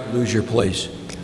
lose your place.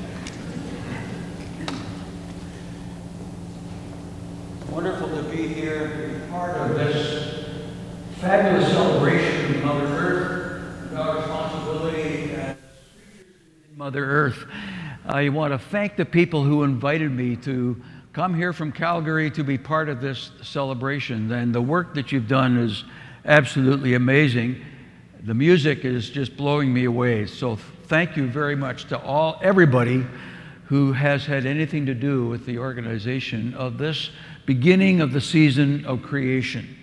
Wonderful to be here, to be part of this fabulous celebration of Mother Earth, and our responsibility as Mother Earth. I want to thank the people who invited me to come here from Calgary to be part of this celebration. And the work that you've done is absolutely amazing. The music is just blowing me away. So thank you very much to everybody who has had anything to do with the organization of this beginning of the season of creation.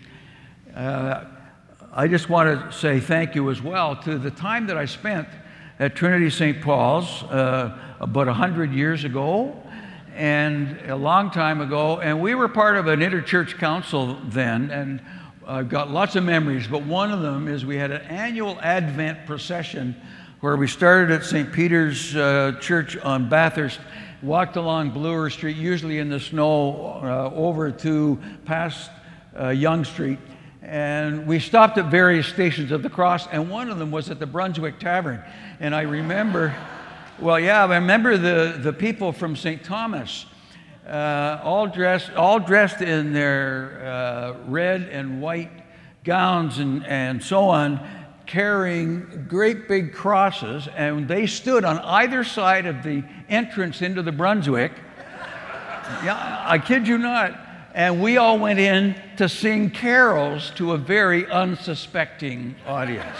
I just want to say thank you as well to the time that I spent at Trinity St. Paul's about 100 years ago, and a long time ago, and we were part of an interchurch council then, and I've got lots of memories, but one of them is we had an annual Advent procession where we started at St. Peter's Church on Bathurst, walked along Bloor Street, usually in the snow, over to past Yonge Street, and we stopped at various stations of the cross, and one of them was at the Brunswick Tavern. And I remember, I remember the people from St. Thomas, all dressed in their red and white gowns and so on, carrying great big crosses, and they stood on either side of the entrance into the Brunswick. Yeah, I kid you not. And we all went in to sing carols to a very unsuspecting audience.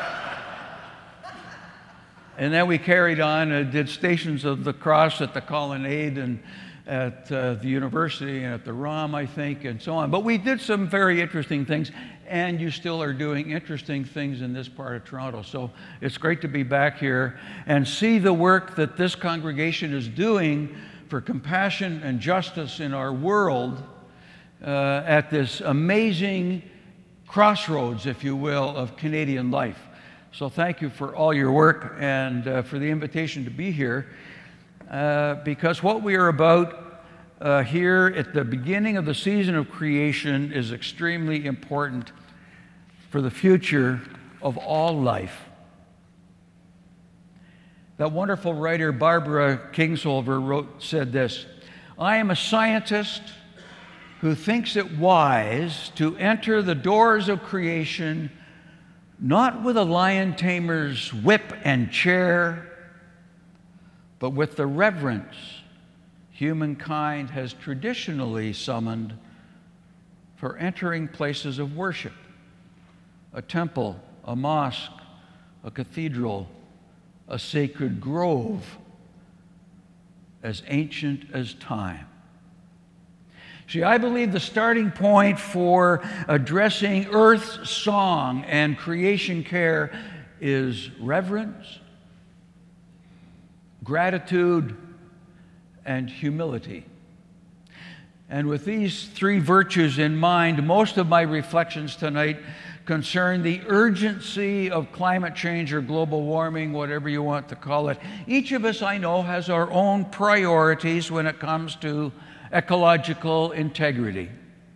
And then we carried on and did Stations of the Cross at the Colonnade and at the university and at the ROM, I think, and so on. But we did some very interesting things, and you still are doing interesting things in this part of Toronto. So it's great to be back here and see the work that this congregation is doing for compassion and justice in our world at this amazing crossroads, if you will, of Canadian life. So thank you for all your work and for the invitation to be here, because what we are about here at the beginning of the season of creation is extremely important for the future of all life. That wonderful writer Barbara Kingsolver said this: "I am a scientist who thinks it wise to enter the doors of creation not with a lion tamer's whip and chair, but with the reverence humankind has traditionally summoned for entering places of worship, a temple, a mosque, a cathedral, a sacred grove, as ancient as time." See, I believe the starting point for addressing Earth's song and creation care is reverence, gratitude, and humility. And with these three virtues in mind, most of my reflections tonight concern the urgency of climate change or global warming, whatever you want to call it. Each of us, I know, has our own priorities when it comes to ecological integrity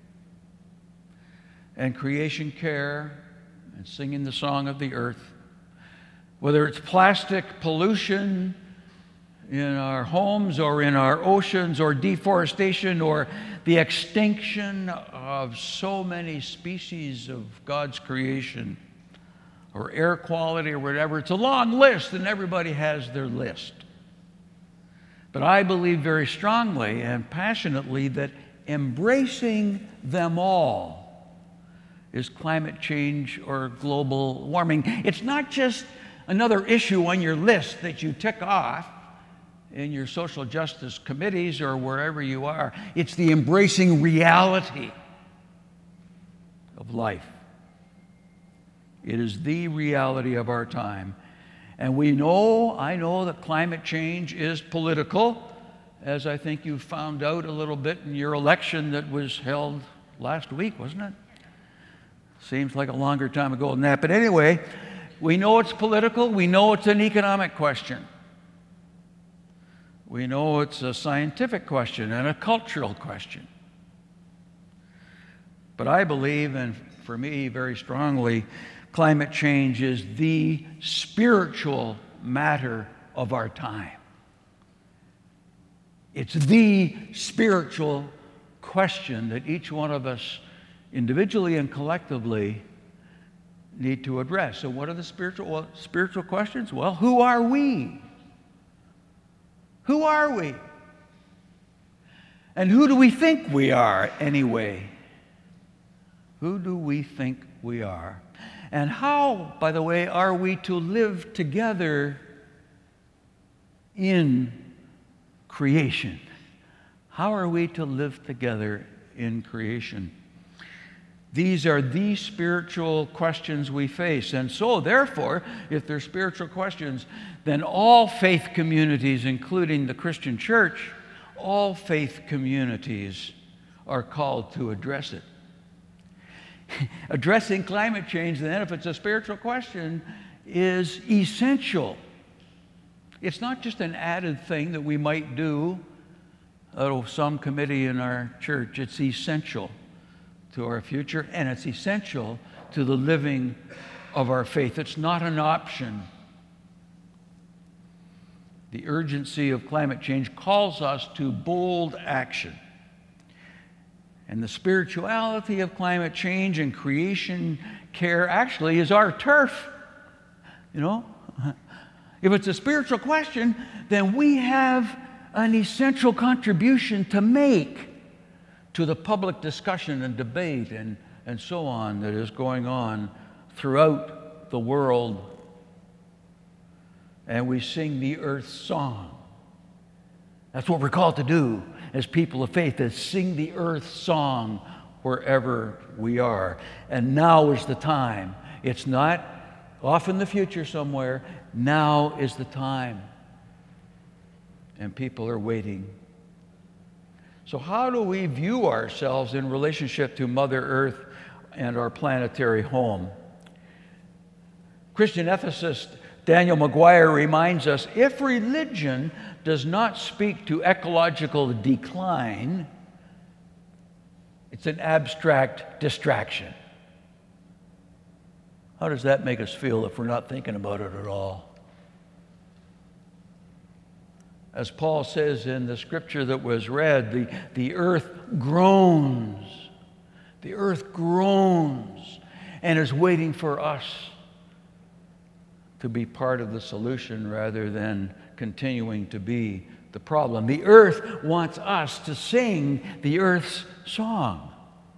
and creation care and singing the song of the earth. Whether it's plastic pollution in our homes or in our oceans, or deforestation, or the extinction of so many species of God's creation, or air quality or whatever. It's a long list, and everybody has their list. But I believe very strongly and passionately that embracing them all is climate change or global warming. It's not just another issue on your list that you tick off in your social justice committees or wherever you are. It's the embracing reality of life. It is the reality of our time. And I know that climate change is political, as I think you found out a little bit in your election that was held last week, wasn't it? Seems like a longer time ago than that. But anyway, we know it's political. We know it's an economic question. We know it's a scientific question and a cultural question. But I believe, and for me very strongly, climate change is the spiritual matter of our time. It's the spiritual question that each one of us, individually and collectively, need to address. So what are the spiritual questions? Well, who are we? Who are we? And who do we think we are anyway? Who do we think we are? And how, by the way, are we to live together in creation? How are we to live together in creation? These are the spiritual questions we face. And so, therefore, if they're spiritual questions, then all faith communities, including the Christian church, all faith communities are called to address it. Addressing climate change, then, if it's a spiritual question, is essential. It's not just an added thing that we might do out of some committee in our church. It's essential to our future, and it's essential to the living of our faith. It's not an option. The urgency of climate change calls us to bold action. And the spirituality of climate change and creation care actually is our turf. You know? If it's a spiritual question, then we have an essential contribution to make to the public discussion and debate and so on that is going on throughout the world. And we sing the earth's song. That's what we're called to do as people of faith, is sing the earth's song wherever we are. And now is the time. It's not off in the future somewhere. Now is the time. And people are waiting. So how do we view ourselves in relationship to Mother Earth and our planetary home? Christian ethicist Daniel McGuire reminds us, if religion does not speak to ecological decline, it's an abstract distraction. How does that make us feel if we're not thinking about it at all? As Paul says in the scripture that was read, the earth groans. The earth groans and is waiting for us to be part of the solution rather than continuing to be the problem. The earth wants us to sing the earth's song.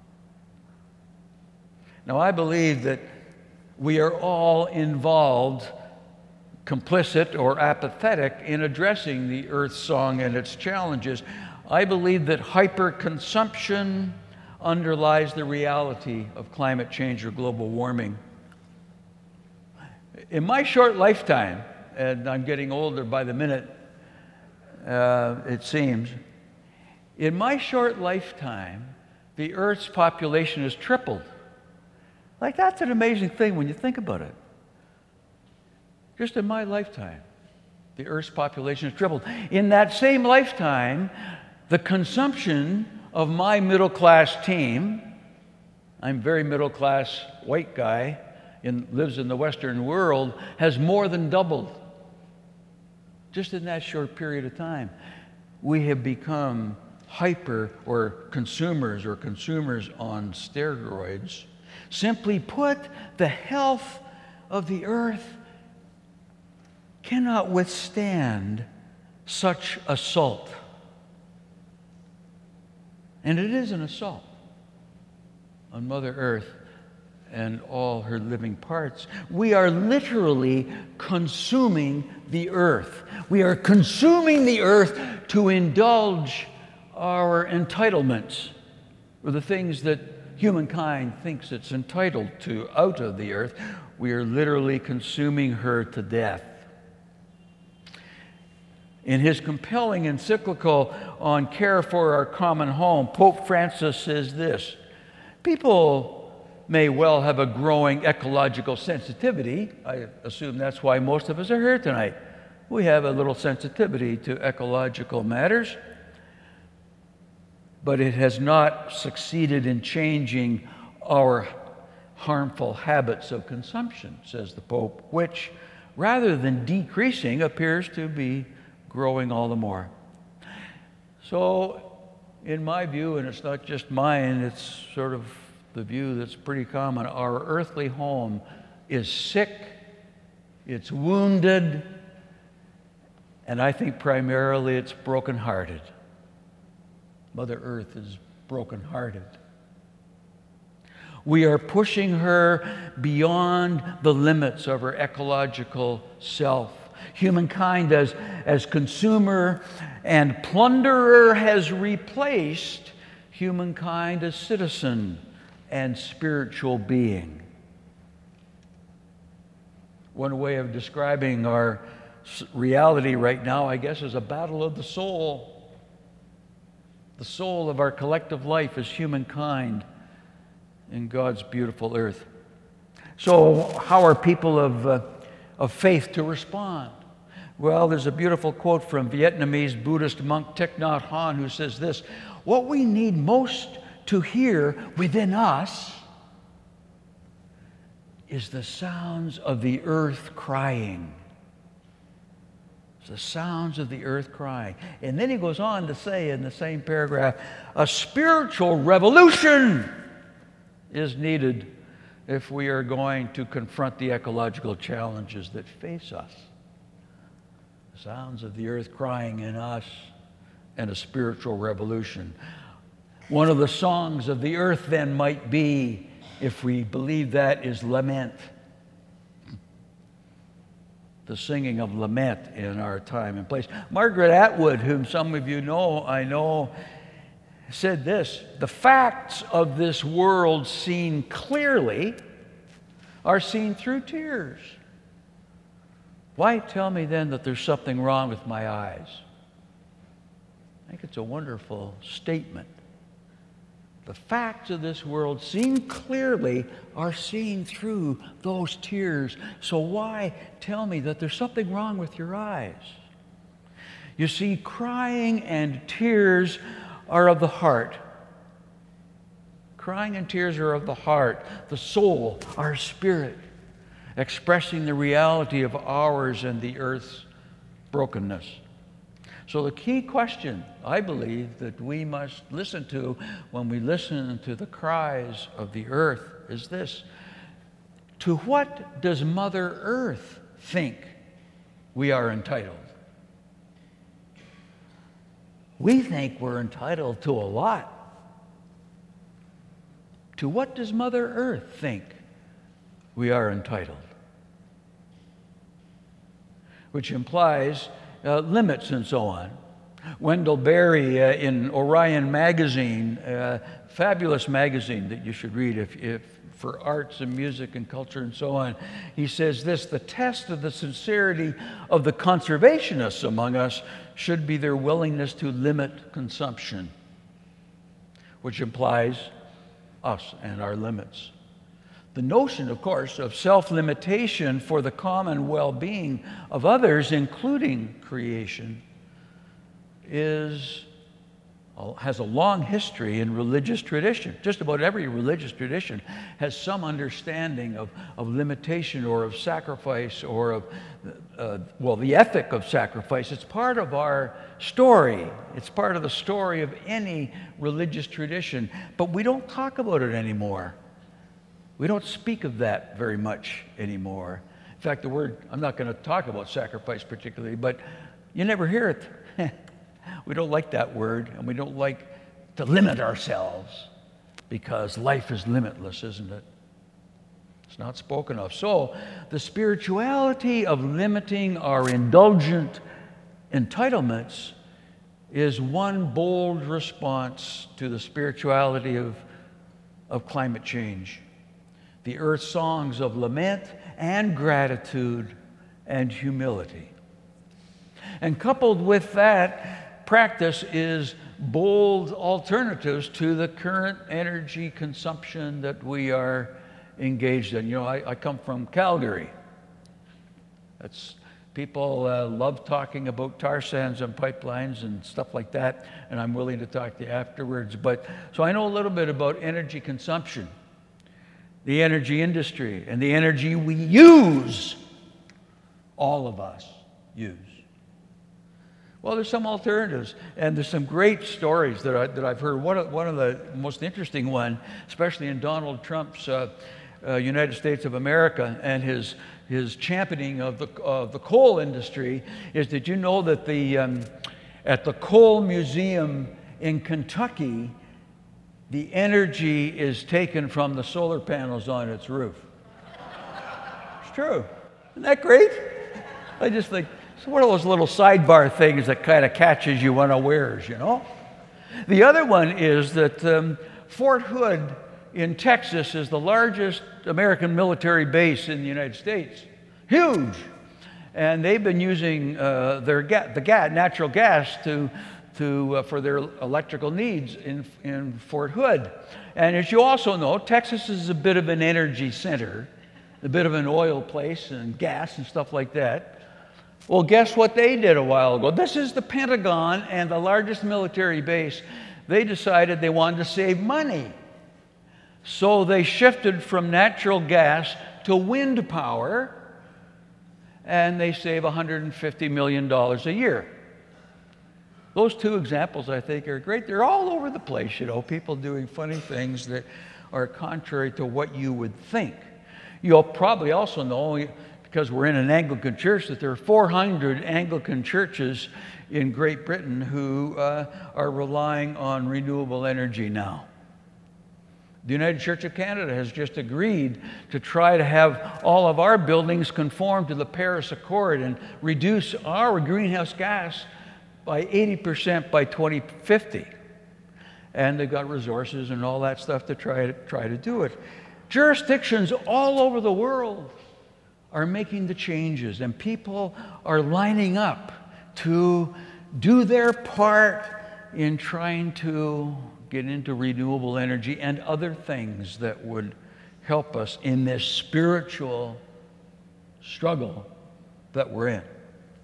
Now, I believe that we are all involved, complicit or apathetic, in addressing the earth's song and its challenges. I believe that hyperconsumption underlies the reality of climate change or global warming. In my short lifetime, and I'm getting older by the minute, it seems, in my short lifetime, the Earth's population has tripled. Like, that's an amazing thing when you think about it. Just in my lifetime, the Earth's population has tripled. In that same lifetime, the consumption of my middle-class team, I'm a very middle-class white guy, lives in the Western world, has more than doubled. Just in that short period of time, we have become consumers on steroids. Simply put, the health of the earth cannot withstand such assault. And it is an assault on Mother Earth and all her living parts. We are literally consuming the earth. We are consuming the earth to indulge our entitlements, or the things that humankind thinks it's entitled to out of the earth. We are literally consuming her to death. In his compelling encyclical on care for our common home, Pope Francis says this: people may well have a growing ecological sensitivity. I assume that's why most of us are here tonight. We have a little sensitivity to ecological matters, but it has not succeeded in changing our harmful habits of consumption, says the Pope, which rather than decreasing, appears to be growing all the more. So, in my view, and it's not just mine, it's sort of the view that's pretty common, our earthly home is sick, it's wounded, and I think primarily it's brokenhearted. Mother Earth is brokenhearted. We are pushing her beyond the limits of her ecological self. Humankind as consumer and plunderer has replaced humankind as citizen and spiritual being. One way of describing our reality right now, I guess, is a battle of the soul. The soul of our collective life as humankind in God's beautiful earth. So, how are people of faith to respond? Well, there's a beautiful quote from Vietnamese Buddhist monk Thich Nhat Hanh who says this: "What we need most to hear within us is the sounds of the earth crying." It's the sounds of the earth crying. And then he goes on to say in the same paragraph, a spiritual revolution is needed if we are going to confront the ecological challenges that face us. The sounds of the earth crying in us and a spiritual revolution. One of the songs of the earth then might be, if we believe that, is lament. The singing of lament in our time and place. Margaret Atwood, whom some of you know, I know, said this: the facts of this world seen clearly are seen through tears. Why tell me then that there's something wrong with my eyes? I think it's a wonderful statement. The facts of this world seen clearly are seen through those tears. So why tell me that there's something wrong with your eyes? You see, crying and tears are of the heart. Crying and tears are of the heart, the soul, our spirit, expressing the reality of ours and the earth's brokenness. So the key question, I believe, that we must listen to when we listen to the cries of the earth is this: to what does Mother Earth think we are entitled? We think we're entitled to a lot. To what does Mother Earth think we are entitled? Which implies limits and so on. Wendell Berry in Orion magazine, fabulous magazine that you should read if for arts and music and culture and so on, he says this: the test of the sincerity of the conservationists among us should be their willingness to limit consumption, which implies us and our limits. The notion, of course, of self-limitation for the common well-being of others, including creation, has a long history in religious tradition. Just about every religious tradition has some understanding of limitation or of sacrifice or of, the ethic of sacrifice. It's part of our story. It's part of the story of any religious tradition, but we don't talk about it anymore. We don't speak of that very much anymore. In fact, the word, I'm not going to talk about sacrifice particularly, but you never hear it. We don't like that word, and we don't like to limit ourselves because life is limitless, isn't it? It's not spoken of. So the spirituality of limiting our indulgent entitlements is one bold response to the spirituality of climate change. The earth songs of lament and gratitude and humility. And coupled with that practice is bold alternatives to the current energy consumption that we are engaged in. You know, I come from Calgary. People love talking about tar sands and pipelines and stuff like that, and I'm willing to talk to you afterwards. So I know a little bit about energy consumption, the energy industry, and the energy we use all of us use? Well, there's some alternatives, and there's some great stories that I've heard. One of the most interesting one, especially in Donald Trump's United States of America and his championing of the coal industry, is did you know that at the Coal Museum in Kentucky, the energy is taken from the solar panels on its roof? It's true. Isn't that great? I just think it's one of those little sidebar things that kind of catches you unawares, you know? The other one is that Fort Hood in Texas is the largest American military base in the United States. Huge. And they've been using natural gas for their electrical needs in Fort Hood. And as you also know, Texas is a bit of an energy center, a bit of an oil place and gas and stuff like that. Well, guess what they did a while ago? This is the Pentagon and the largest military base. They decided they wanted to save money. So they shifted from natural gas to wind power, and they save $150 million a year. Those two examples, I think, are great. They're all over the place, you know, people doing funny things that are contrary to what you would think. You'll probably also know, because we're in an Anglican church, that there are 400 Anglican churches in Great Britain who are relying on renewable energy now. The United Church of Canada has just agreed to try to have all of our buildings conform to the Paris Accord and reduce our greenhouse gas by 80% by 2050. And they've got resources and all that stuff to try to do it. Jurisdictions all over the world are making the changes, and people are lining up to do their part in trying to get into renewable energy and other things that would help us in this spiritual struggle that we're in.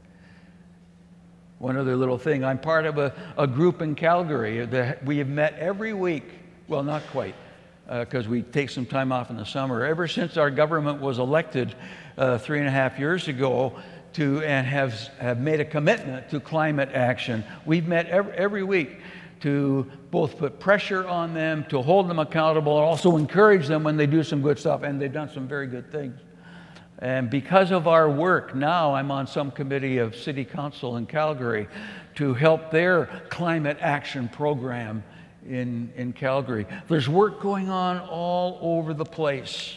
One other little thing, I'm part of a group in Calgary that we have met every week. Well, not quite, because we take some time off in the summer. Ever since our government was elected 3.5 years ago, and have made a commitment to climate action, we've met every week to both put pressure on them, to hold them accountable, and also encourage them when they do some good stuff, and they've done some very good things. And because of our work, now I'm on some committee of City Council in Calgary to help their climate action program in Calgary. There's work going on all over the place.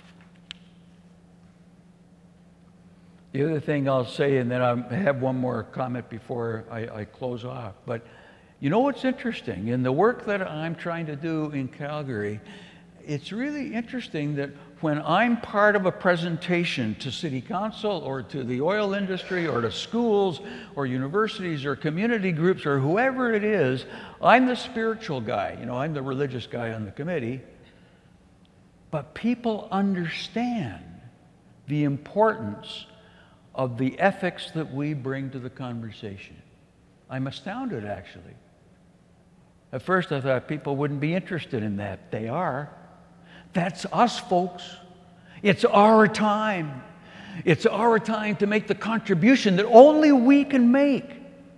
The other thing I'll say, and then I have one more comment before I close off, but you know what's interesting? In the work that I'm trying to do in Calgary, it's really interesting that when I'm part of a presentation to City Council or to the oil industry or to schools or universities or community groups or whoever it is, I'm the spiritual guy. You know, I'm the religious guy on the committee. But people understand the importance of the ethics that we bring to the conversation. I'm astounded, actually. At first, I thought people wouldn't be interested in that. They are. That's us, folks. It's our time. It's our time to make the contribution that only we can make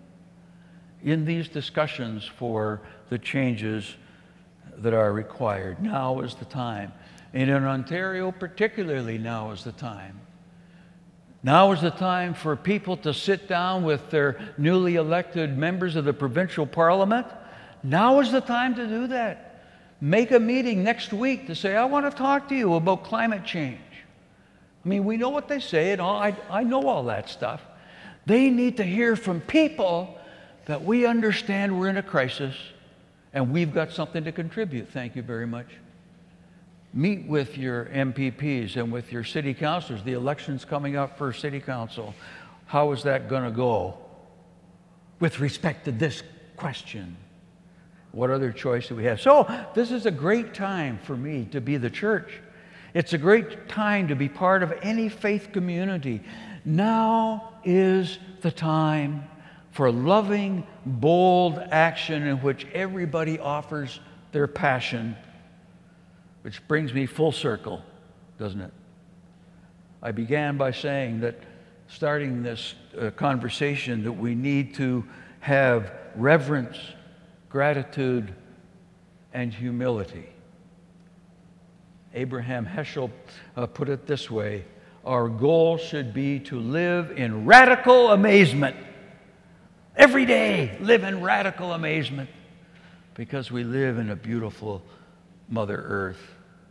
in these discussions for the changes that are required. Now is the time. And in Ontario, particularly, now is the time. Now is the time for people to sit down with their newly elected members of the provincial parliament. Now is the time to do that. Make a meeting next week to say, I want to talk to you about climate change. I mean, we know what they say and all. I know all that stuff. They need to hear from people that we understand we're in a crisis and we've got something to contribute. Thank you very much. Meet with your MPPs and with your city councilors. The election's coming up for city council. How is that going to go with respect to this question? What other choice do we have? So this is a great time for me to be the church. It's a great time to be part of any faith community. Now is the time for loving, bold action in which everybody offers their passion. Which brings me full circle, doesn't it? I began by saying that starting this conversation that we need to have reverence, gratitude, and humility. Abraham Heschel put it this way: our goal should be to live in radical amazement. Every day, live in radical amazement, because we live in a beautiful Mother Earth.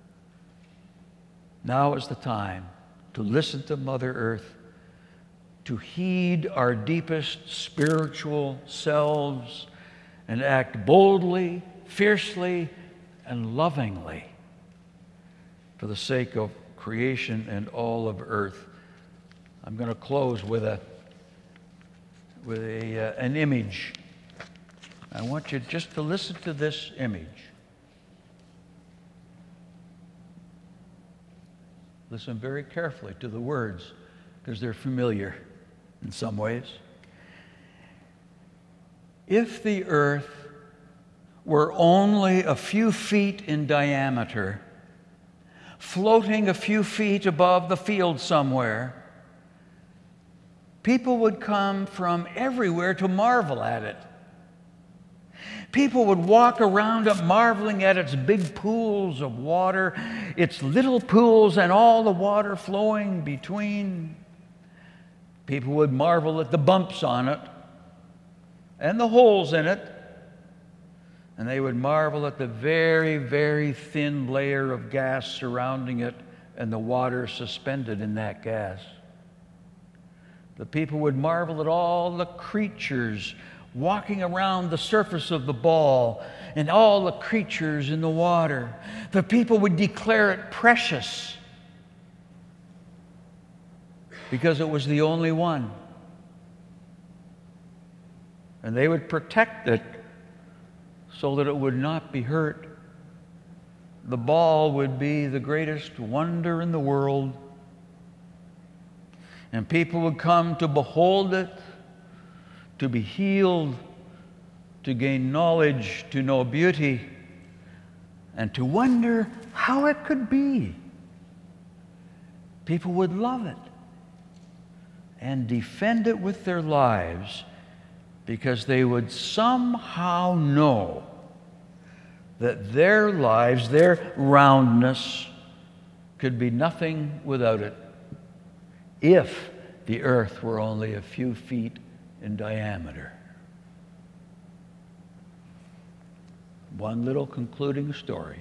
Now is the time to listen to Mother Earth, to heed our deepest spiritual selves, and act boldly, fiercely, and lovingly for the sake of creation and all of earth. I'm going to close with an image. I want you just to listen to this image. Listen very carefully to the words, because they're familiar in some ways. If the earth were only a few feet in diameter, floating a few feet above the field somewhere, people would come from everywhere to marvel at it. People would walk around it marveling at its big pools of water, its little pools, and all the water flowing between. People would marvel at the bumps on it and the holes in it. And they would marvel at the very, very thin layer of gas surrounding it and the water suspended in that gas. The people would marvel at all the creatures walking around the surface of the ball and all the creatures in the water. The people would declare it precious because it was the only one. And they would protect it so that it would not be hurt. The ball would be the greatest wonder in the world. And people would come to behold it, to be healed, to gain knowledge, to know beauty, and to wonder how it could be. People would love it and defend it with their lives, because they would somehow know that their lives, their roundness, could be nothing without it, if the earth were only a few feet in diameter. One little concluding story.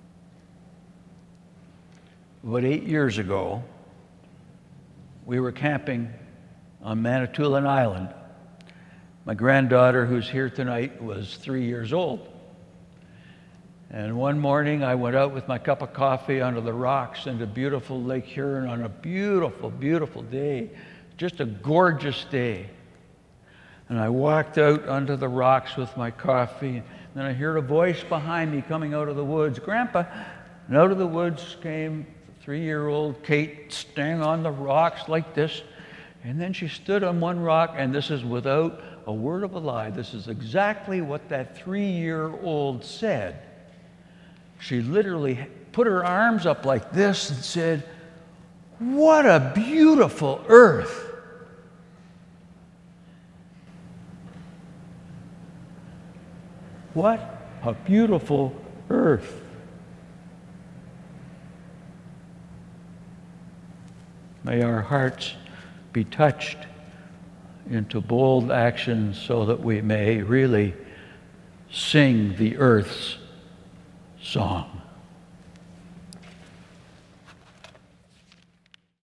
About 8 years ago, we were camping on Manitoulin Island. My granddaughter, who's here tonight, was 3 years old. And one morning I went out with my cup of coffee under the rocks into beautiful Lake Huron on a beautiful, beautiful day, just a gorgeous day. And I walked out under the rocks with my coffee, and then I heard a voice behind me coming out of the woods, "Grandpa." And out of the woods came 3-year-old Kate, standing on the rocks like this. And then she stood on one rock, and this is without a word of a lie. This is exactly what that 3-year-old said. She literally put her arms up like this and said, "What a beautiful earth." What a beautiful earth. May our hearts be touched into bold actions so that we may really sing the earth's song.